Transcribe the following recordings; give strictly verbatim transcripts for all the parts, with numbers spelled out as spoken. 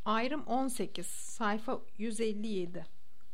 Ayrım on sekiz, sayfa yüz elli yedi.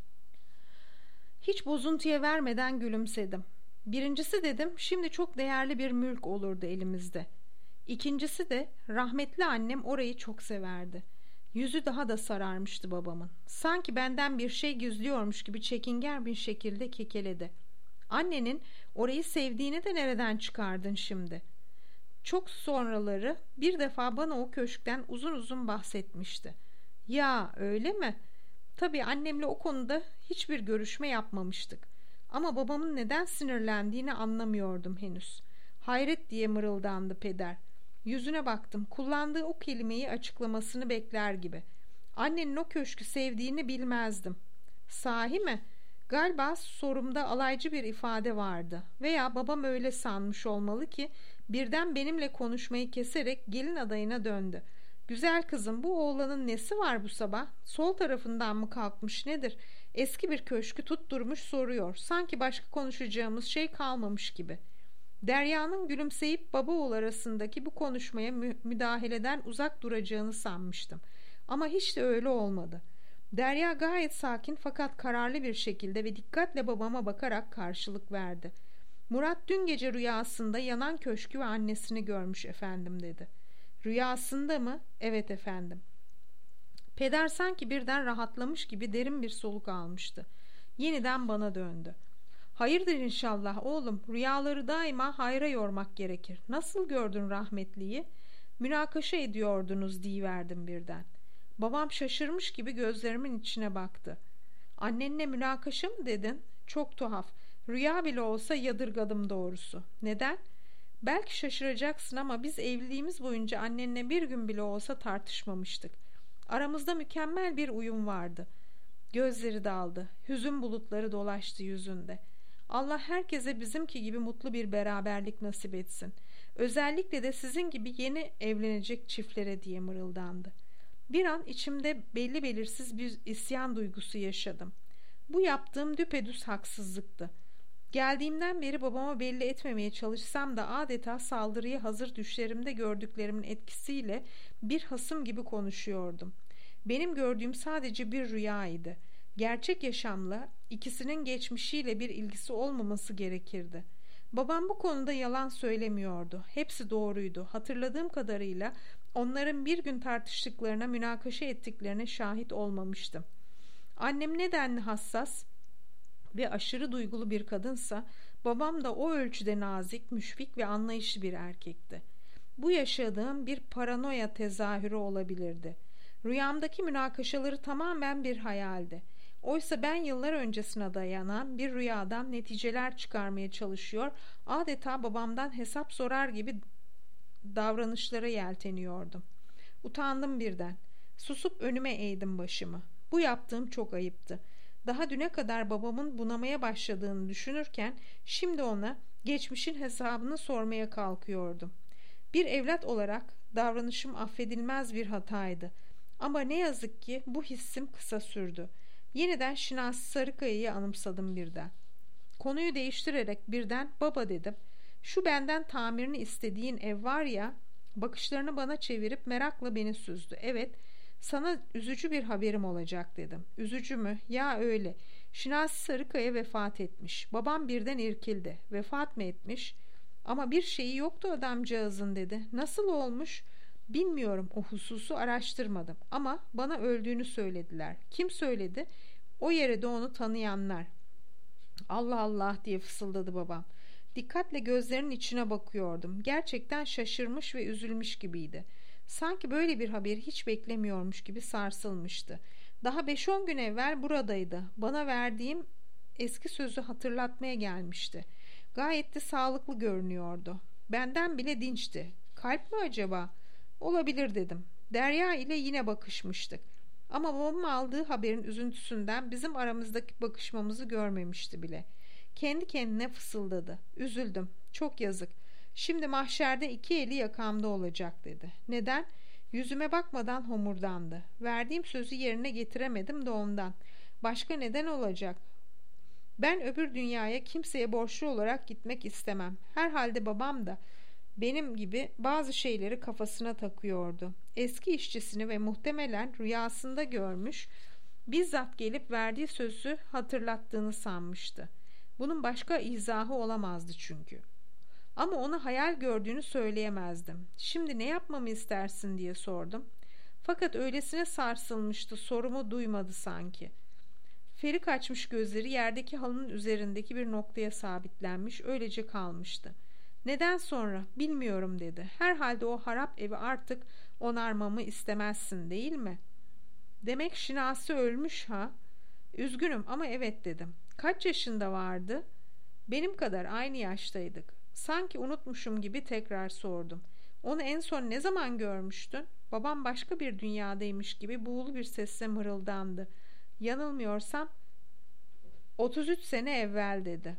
Hiç bozuntuya vermeden gülümsedim. Birincisi dedim, şimdi çok değerli bir mülk olurdu elimizde. İkincisi de rahmetli annem orayı çok severdi. Yüzü daha da sararmıştı babamın. Sanki benden bir şey gizliyormuş gibi çekingen bir şekilde kekeledi. Annenin orayı sevdiğini de nereden çıkardın şimdi? Çok sonraları bir defa bana o köşkten uzun uzun bahsetmişti. Ya öyle mi? Tabii annemle o konuda hiçbir görüşme yapmamıştık. Ama babamın neden sinirlendiğini anlamıyordum henüz. Hayret diye mırıldandı peder. Yüzüne baktım. Kullandığı o kelimeyi açıklamasını bekler gibi. Annenin o köşkü sevdiğini bilmezdim. Sahi mi? Galiba sorumda alaycı bir ifade vardı. Veya babam öyle sanmış olmalı ki birden benimle konuşmayı keserek gelin adayına döndü. Güzel kızım, bu oğlanın nesi var bu sabah? Sol tarafından mı kalkmış nedir? Eski bir köşkü tutturmuş soruyor. Sanki başka konuşacağımız şey kalmamış gibi. Derya'nın gülümseyip baba oğul arasındaki bu konuşmaya mü- müdahaleden uzak duracağını sanmıştım. Ama hiç de öyle olmadı. Derya gayet sakin fakat kararlı bir şekilde ve dikkatle babama bakarak karşılık verdi. Murat dün gece rüyasında yanan köşkü ve annesini görmüş efendim dedi. Rüyasında mı? Evet efendim. Peder sanki birden rahatlamış gibi derin bir soluk almıştı. Yeniden bana döndü. Hayırdır inşallah oğlum, rüyaları daima hayra yormak gerekir. Nasıl gördün rahmetliyi? Münakaşa ediyordunuz diyiverdim birden. Babam şaşırmış gibi gözlerimin içine baktı. Annenle münakaşa mı dedin? Çok tuhaf. Rüya bile olsa yadırgadım doğrusu. Neden? Belki şaşıracaksın ama biz evliliğimiz boyunca annenle bir gün bile olsa tartışmamıştık. Aramızda mükemmel bir uyum vardı. Gözleri daldı. Hüzün bulutları dolaştı yüzünde. Allah herkese bizimki gibi mutlu bir beraberlik nasip etsin. Özellikle de sizin gibi yeni evlenecek çiftlere diye mırıldandı. Bir an içimde belli belirsiz bir isyan duygusu yaşadım. Bu yaptığım düpedüz haksızlıktı. Geldiğimden beri babama belli etmemeye çalışsam da adeta saldırıya hazır düşlerimde gördüklerimin etkisiyle bir hasım gibi konuşuyordum. Benim gördüğüm sadece bir rüyaydı. Gerçek yaşamla ikisinin geçmişiyle bir ilgisi olmaması gerekirdi. Babam bu konuda yalan söylemiyordu. Hepsi doğruydu. Hatırladığım kadarıyla onların bir gün tartıştıklarına, münakaşa ettiklerine şahit olmamıştım. Annem nedenli hassas ve aşırı duygulu bir kadınsa, babam da o ölçüde nazik, müşfik ve anlayışlı bir erkekti. Bu yaşadığım bir paranoya tezahürü olabilirdi. Rüyamdaki münakaşaları tamamen bir hayaldi. Oysa ben yıllar öncesine dayanan bir rüyadan neticeler çıkarmaya çalışıyor, adeta babamdan hesap sorar gibi davranışlara yelteniyordum. Utandım birden. Susup önüme eğdim başımı. Bu yaptığım çok ayıptı. Daha düne kadar babamın bunamaya başladığını düşünürken şimdi ona geçmişin hesabını sormaya kalkıyordum. Bir evlat olarak davranışım affedilmez bir hataydı. Ama ne yazık ki bu hissim kısa sürdü. Yeniden Şinasi Sarıkaya'yı anımsadım birden. Konuyu değiştirerek birden baba dedim. Şu benden tamirini istediğin ev var ya, bakışlarını bana çevirip merakla beni süzdü. Evet, sana üzücü bir haberim olacak dedim. Üzücü mü? Ya öyle. Şinasi Sarıkaya vefat etmiş. Babam birden irkildi. Vefat mı etmiş? Ama bir şeyi yoktu adamcağızın dedi. Nasıl olmuş? Bilmiyorum, o hususu araştırmadım. Ama bana öldüğünü söylediler. Kim söyledi? O yere de onu tanıyanlar. Allah Allah diye fısıldadı babam. Dikkatle gözlerinin içine bakıyordum. Gerçekten şaşırmış ve üzülmüş gibiydi. Sanki böyle bir haberi hiç beklemiyormuş gibi sarsılmıştı. Daha beş on gün evvel buradaydı. Bana verdiğim eski sözü hatırlatmaya gelmişti. Gayet de sağlıklı görünüyordu. Benden bile dinçti. Kalp mi acaba? Olabilir dedim. Derya ile yine bakışmıştık. Ama babamın aldığı haberin üzüntüsünden bizim aramızdaki bakışmamızı görmemişti bile. Kendi kendine fısıldadı. Üzüldüm. Çok yazık. Şimdi mahşerde iki eli yakamda olacak dedi. Neden? Yüzüme bakmadan homurdandı. Verdiğim sözü yerine getiremedim de ondan. Başka neden olacak? Ben öbür dünyaya kimseye borçlu olarak gitmek istemem. Herhalde babam da benim gibi bazı şeyleri kafasına takıyordu. Eski işçisini ve muhtemelen rüyasında görmüş, bizzat gelip verdiği sözü hatırlattığını sanmıştı. Bunun başka izahı olamazdı çünkü. Ama ona hayal gördüğünü söyleyemezdim. Şimdi ne yapmamı istersin diye sordum. Fakat öylesine sarsılmıştı, sorumu duymadı sanki. Ferik açmış gözleri yerdeki halının üzerindeki bir noktaya sabitlenmiş, öylece kalmıştı. Neden sonra? Bilmiyorum dedi. Herhalde o harap evi artık onarmamı istemezsin değil mi? Demek Şinasi ölmüş ha? Üzgünüm ama evet dedim. Kaç yaşında vardı? Benim kadar, aynı yaştaydık. Sanki unutmuşum gibi tekrar sordum. Onu en son ne zaman görmüştün? Babam başka bir dünyadaymış gibi buğulu bir sesle mırıldandı. Yanılmıyorsam otuz üç sene evvel dedi.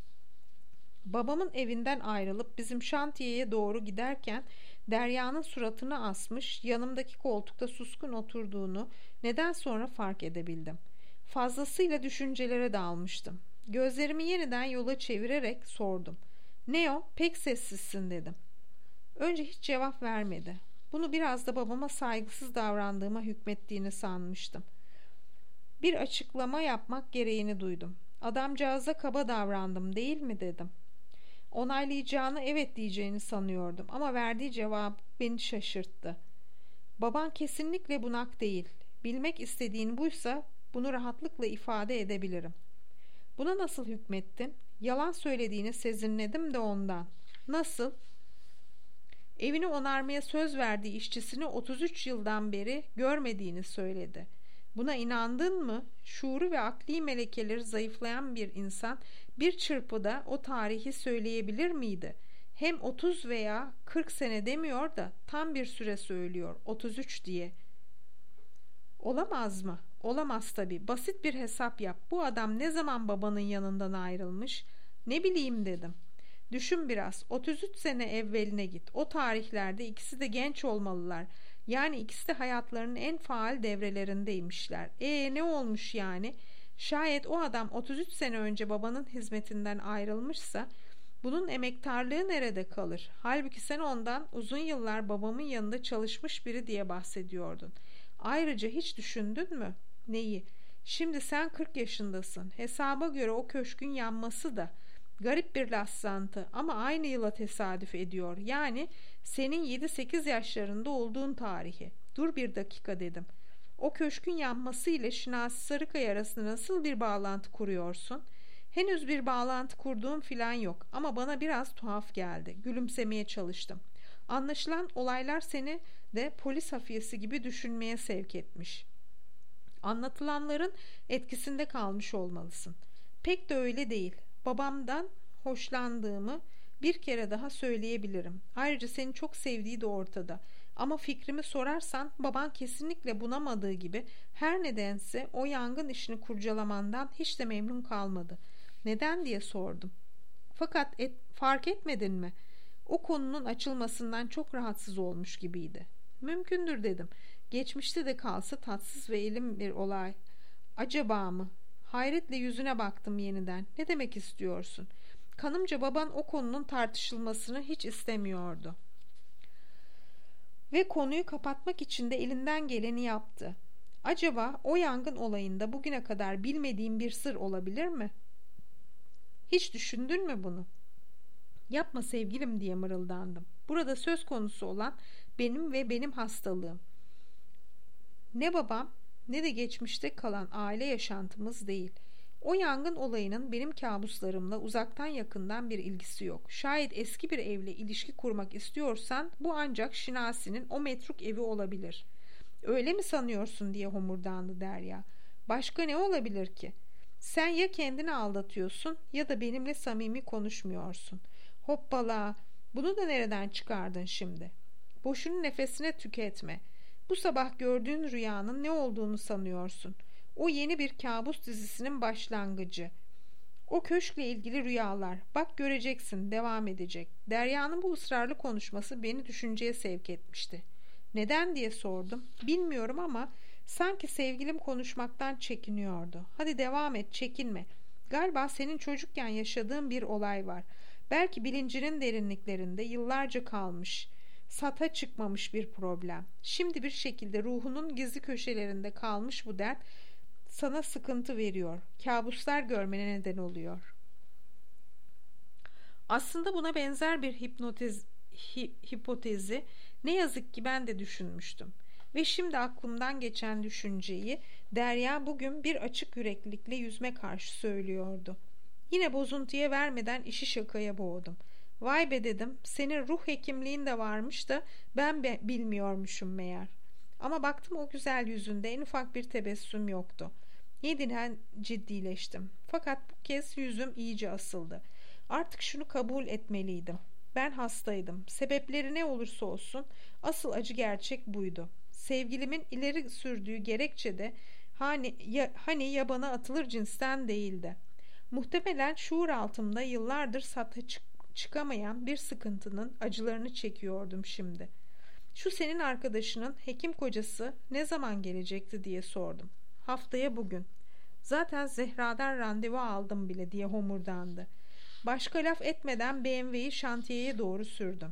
Babamın evinden ayrılıp bizim şantiyeye doğru giderken Derya'nın suratını asmış, yanımdaki koltukta suskun oturduğunu neden sonra fark edebildim. Fazlasıyla düşüncelere dalmıştım. Gözlerimi yeniden yola çevirerek sordum. Ne o? Pek sessizsin dedim. Önce hiç cevap vermedi. Bunu biraz da babama saygısız davrandığıma hükmettiğini sanmıştım. Bir açıklama yapmak gereğini duydum. Adamcağıza kaba davrandım değil mi dedim. Onaylayacağını, evet diyeceğini sanıyordum ama verdiği cevap beni şaşırttı. Baban kesinlikle bunak değil. Bilmek istediğin buysa bunu rahatlıkla ifade edebilirim. Buna nasıl hükmettin? Yalan söylediğini sezinledim de ondan. Nasıl? Evini onarmaya söz verdiği işçisini otuz üç yıldan beri görmediğini söyledi. Buna inandın mı? Şuuru ve akli melekeleri zayıflayan bir insan bir çırpıda o tarihi söyleyebilir miydi? Hem otuz veya kırk sene demiyor da tam bir süre söylüyor, otuz üç diye. Olamaz mı? Olamaz tabii. Basit bir hesap yap. Bu adam ne zaman babanın yanından ayrılmış? Ne bileyim dedim. Düşün biraz. otuz üç sene evveline git. O tarihlerde ikisi de genç olmalılar. Yani ikisi de hayatlarının en faal devrelerindeymişler. Ee ne olmuş yani? Şayet o adam otuz üç sene önce babanın hizmetinden ayrılmışsa bunun emektarlığı nerede kalır? Halbuki sen ondan uzun yıllar babamın yanında çalışmış biri diye bahsediyordun. Ayrıca hiç düşündün mü? Neyi? Şimdi sen kırk yaşındasın. Hesaba göre o köşkün yanması da garip bir rastlantı ama aynı yıla tesadüf ediyor. Yani senin yedi sekiz yaşlarında olduğun tarihi. Dur bir dakika dedim. O köşkün yanması ile Şinasi Sarıkaya arasında nasıl bir bağlantı kuruyorsun? Henüz bir bağlantı kurduğum filan yok ama bana biraz tuhaf geldi. Gülümsemeye çalıştım. Anlaşılan olaylar seni de polis hafiyesi gibi düşünmeye sevk etmiş. Anlatılanların etkisinde kalmış olmalısın. Pek de öyle değil. Babamdan hoşlandığımı bir kere daha söyleyebilirim. Ayrıca seni çok sevdiği de ortada. Ama fikrimi sorarsan baban kesinlikle bunamadığı gibi her nedense o yangın işini kurcalamandan hiç de memnun kalmadı. Neden diye sordum. Fakat et, fark etmedin mi? O konunun açılmasından çok rahatsız olmuş gibiydi. Mümkündür dedim. Geçmişte de kalsa tatsız ve elim bir olay. Acaba mı? Hayretle yüzüne baktım yeniden. Ne demek istiyorsun? Kanımca baban o konunun tartışılmasını hiç istemiyordu. Ve konuyu kapatmak için de elinden geleni yaptı. Acaba o yangın olayında bugüne kadar bilmediğim bir sır olabilir mi? Hiç düşündün mü bunu? Yapma sevgilim diye mırıldandım. Burada söz konusu olan benim ve benim hastalığım. Ne babam ne de geçmişte kalan aile yaşantımız değil. O yangın olayının benim kabuslarımla uzaktan yakından bir ilgisi yok. Şayet eski bir evle ilişki kurmak istiyorsan bu ancak Şinasi'nin o metruk evi olabilir. Öyle mi sanıyorsun diye homurdandı Derya. Başka ne olabilir ki? Sen ya kendini aldatıyorsun ya da benimle samimi konuşmuyorsun. Hoppala, bunu da nereden çıkardın şimdi? Boşunu nefesine tüketme. Bu sabah gördüğün rüyanın ne olduğunu sanıyorsun? O yeni bir kabus dizisinin başlangıcı. O köşkle ilgili rüyalar. Bak göreceksin, devam edecek. Derya'nın bu ısrarlı konuşması beni düşünceye sevk etmişti. Neden diye sordum. Bilmiyorum ama sanki sevgilim konuşmaktan çekiniyordu. Hadi devam et, çekinme. Galiba senin çocukken yaşadığın bir olay var. Belki bilincinin derinliklerinde yıllarca kalmış, sata çıkmamış bir problem. Şimdi bir şekilde ruhunun gizli köşelerinde kalmış bu dert sana sıkıntı veriyor, kabuslar görmene neden oluyor. Aslında buna benzer bir hipnotiz, hi, hipotezi ne yazık ki ben de düşünmüştüm. Ve şimdi aklımdan geçen düşünceyi Derya bugün bir açık yüreklilikle yüzme karşı söylüyordu. Yine bozuntuya vermeden işi şakaya boğdum. Vay be dedim, senin ruh hekimliğin de varmış da ben be, bilmiyormuşum meğer. Ama baktım o güzel yüzünde en ufak bir tebessüm yoktu. Yeniden ciddileştim. Fakat bu kez yüzüm iyice asıldı. Artık şunu kabul etmeliydim. Ben hastaydım. Sebepleri ne olursa olsun asıl acı gerçek buydu. Sevgilimin ileri sürdüğü gerekçe de hani ya, hani yabana atılır cinsten değildi. Muhtemelen şuur altımda yıllardır sata çık çıkamayan bir sıkıntının acılarını çekiyordum şimdi. Şu senin arkadaşının hekim kocası ne zaman gelecekti diye sordum. Haftaya bugün. Zaten Zehra'dan randevu aldım bile diye homurdandı. Başka laf etmeden B M W'yi şantiyeye doğru sürdüm.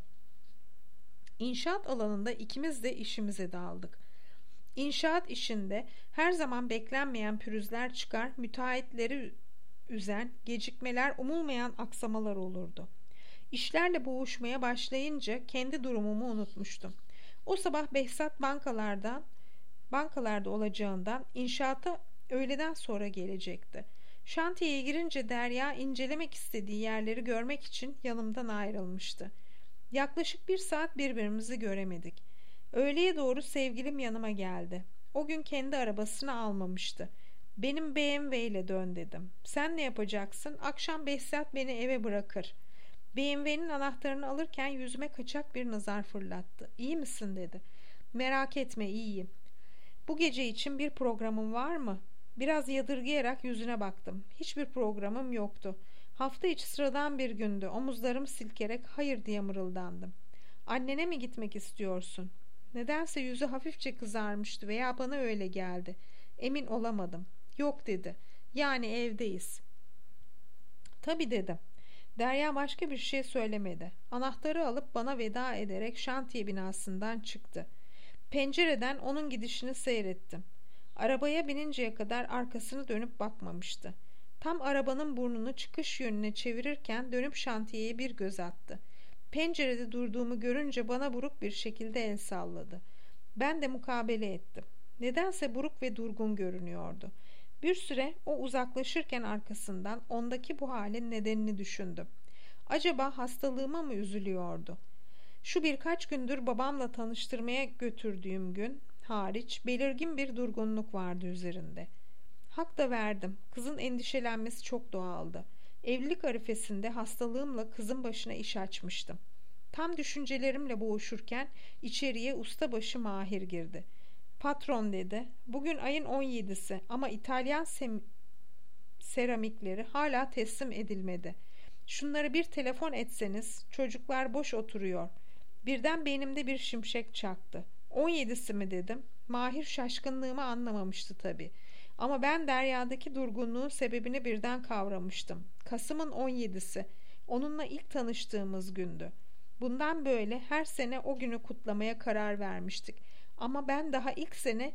İnşaat alanında ikimiz de işimize daldık. İnşaat işinde her zaman beklenmeyen pürüzler çıkar, müteahhitleri üzen, gecikmeler, umulmayan aksamalar olurdu. İşlerle boğuşmaya başlayınca kendi durumumu unutmuştum. O sabah Behzat bankalardan, bankalarda olacağından inşaata öğleden sonra gelecekti. Şantiyeye girince Derya incelemek istediği yerleri görmek için yanımdan ayrılmıştı. Yaklaşık bir saat birbirimizi göremedik. Öğleye doğru sevgilim yanıma geldi. O gün kendi arabasını almamıştı. Benim B M W ile dön dedim. Sen ne yapacaksın? Akşam Behzat beni eve bırakır. B M W'nin anahtarını alırken yüzüme kaçak bir nazar fırlattı. İyi misin dedi. Merak etme iyiyim. Bu gece için bir programın var mı? Biraz yadırgayarak yüzüne baktım. Hiçbir programım yoktu. Hafta içi sıradan bir gündü. Omuzlarımı silkerek hayır diye mırıldandım. Annene mi gitmek istiyorsun? Nedense yüzü hafifçe kızarmıştı veya bana öyle geldi. Emin olamadım. Yok dedi. Yani evdeyiz. Tabii dedim. Derya başka bir şey söylemedi. Anahtarı alıp bana veda ederek şantiye binasından çıktı. Pencereden onun gidişini seyrettim. Arabaya bininceye kadar arkasını dönüp bakmamıştı. Tam arabanın burnunu çıkış yönüne çevirirken dönüp şantiyeye bir göz attı. Pencerede durduğumu görünce bana buruk bir şekilde el salladı. Ben de mukabele ettim. Nedense buruk ve durgun görünüyordu. Bir süre o uzaklaşırken arkasından ondaki bu halin nedenini düşündüm. Acaba hastalığıma mı üzülüyordu? Şu birkaç gündür babamla tanıştırmaya götürdüğüm gün hariç belirgin bir durgunluk vardı üzerinde. Hak da verdim. Kızın endişelenmesi çok doğaldı. Evlilik arifesinde hastalığımla kızın başına iş açmıştım. Tam düşüncelerimle boğuşurken içeriye ustabaşı Mahir girdi. Patron dedi. Bugün ayın on yedisi ama İtalyan sem- seramikleri hala teslim edilmedi. Şunları bir telefon etseniz, çocuklar boş oturuyor. Birden beynimde bir şimşek çaktı. on yedisi mi dedim. Mahir şaşkınlığımı anlamamıştı tabii. Ama ben Derya'daki durgunluğun sebebini birden kavramıştım. Kasım'ın on yedisi. Onunla ilk tanıştığımız gündü. Bundan böyle her sene o günü kutlamaya karar vermiştik. Ama ben daha ilk sene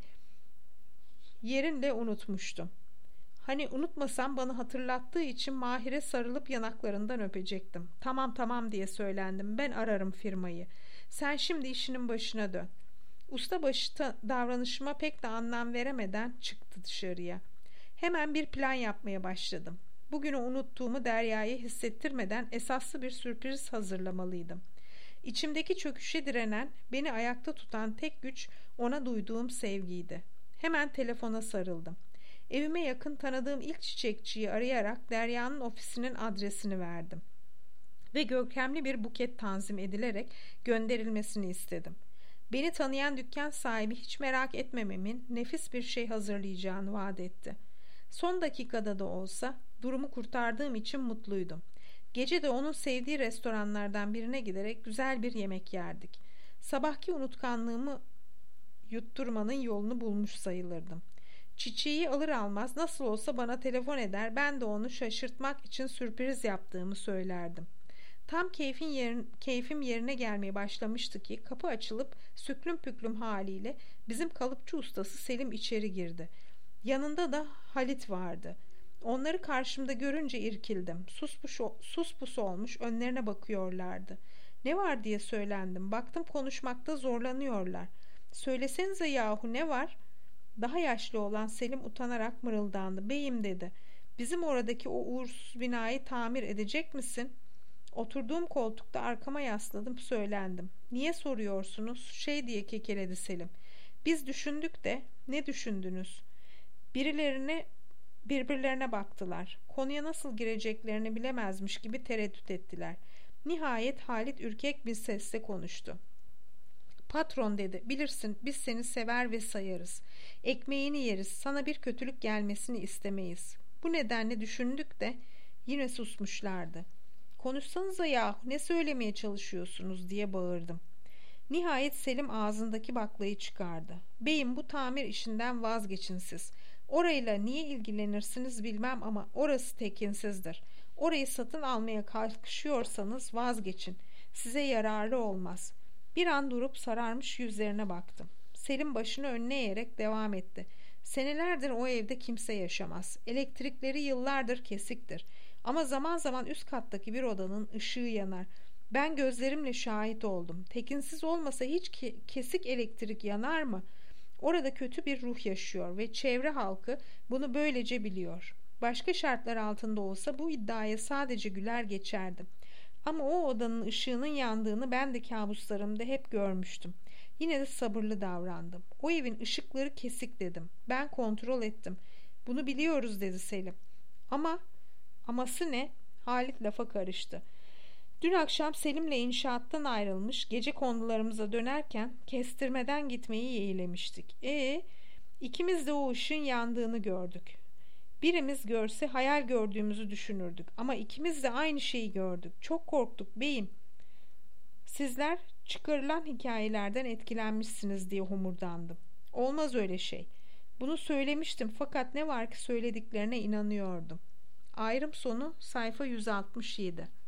yerinle unutmuştum. Hani unutmasam bana hatırlattığı için Mahir'e sarılıp yanaklarından öpecektim. Tamam tamam diye söylendim. Ben ararım firmayı. Sen şimdi işinin başına dön. Ustabaşı davranışıma pek de anlam veremeden çıktı dışarıya. Hemen bir plan yapmaya başladım. Bugünü unuttuğumu Derya'ya hissettirmeden esaslı bir sürpriz hazırlamalıydım. İçimdeki çöküşe direnen, beni ayakta tutan tek güç ona duyduğum sevgiydi. Hemen telefona sarıldım. Evime yakın tanıdığım ilk çiçekçiyi arayarak Derya'nın ofisinin adresini verdim. Ve görkemli bir buket tanzim edilerek gönderilmesini istedim. Beni tanıyan dükkan sahibi hiç merak etmememin nefis bir şey hazırlayacağını vaat etti. Son dakikada da olsa durumu kurtardığım için mutluydum. Gece de onun sevdiği restoranlardan birine giderek güzel bir yemek yerdik. Sabahki unutkanlığımı yutturmanın yolunu bulmuş sayılırdım. Çiçeği alır almaz nasıl olsa bana telefon eder, ben de onu şaşırtmak için sürpriz yaptığımı söylerdim. Tam keyfin yerin, keyfim yerine gelmeye başlamıştı ki kapı açılıp süklüm püklüm haliyle bizim kalıpçı ustası Selim içeri girdi. Yanında da Halit vardı. Onları karşımda görünce irkildim. Suspus, suspus olmuş önlerine bakıyorlardı. Ne var diye söylendim. Baktım konuşmakta zorlanıyorlar. Söylesenize yahu ne var? Daha yaşlı olan Selim utanarak mırıldandı. Beyim dedi. Bizim oradaki o uğursuz binayı tamir edecek misin? Oturduğum koltukta arkama yasladım, söylendim. Niye soruyorsunuz? Şey diye kekeledi Selim. Biz düşündük de. Ne düşündünüz? Birilerine birbirlerine baktılar. Konuya nasıl gireceklerini bilemezmiş gibi tereddüt ettiler. Nihayet Halit ürkek bir sesle konuştu. Patron dedi, bilirsin biz seni sever ve sayarız. Ekmeğini yeriz, sana bir kötülük gelmesini istemeyiz. Bu nedenle düşündük de yine susmuşlardı. Konuşsanıza yahu, ne söylemeye çalışıyorsunuz diye bağırdım. Nihayet Selim ağzındaki baklayı çıkardı. Beyim, bu tamir işinden vazgeçin siz. Orayla niye ilgilenirsiniz bilmem ama orası tekinsizdir. Orayı satın almaya kalkışıyorsanız vazgeçin. Size yararlı olmaz. Bir an durup sararmış yüzlerine baktım. Selim başını önüne eğerek devam etti. Senelerdir o evde kimse yaşamaz. Elektrikleri yıllardır kesiktir. Ama zaman zaman üst kattaki bir odanın ışığı yanar. Ben gözlerimle şahit oldum. Tekinsiz olmasa hiç ke- kesik elektrik yanar mı? Orada kötü bir ruh yaşıyor ve çevre halkı bunu böylece biliyor. Başka şartlar altında olsa bu iddiaya sadece güler geçerdim. Ama o odanın ışığının yandığını ben de kabuslarımda hep görmüştüm. Yine de sabırlı davrandım. O evin ışıkları kesik dedim. Ben kontrol ettim. Bunu biliyoruz dedi Selim. Ama, aması ne? Halit lafa karıştı. Dün akşam Selim'le inşaattan ayrılmış, gece kondularımıza dönerken kestirmeden gitmeyi yeğlemiştik. E, ikimiz de o ışığın yandığını gördük. Birimiz görse hayal gördüğümüzü düşünürdük. Ama ikimiz de aynı şeyi gördük. Çok korktuk beyim. Sizler çıkarılan hikayelerden etkilenmişsiniz diye homurdandım. Olmaz öyle şey. Bunu söylemiştim fakat ne var ki söylediklerine inanıyordum. Ayrım sonu sayfa yüz altmış yedi.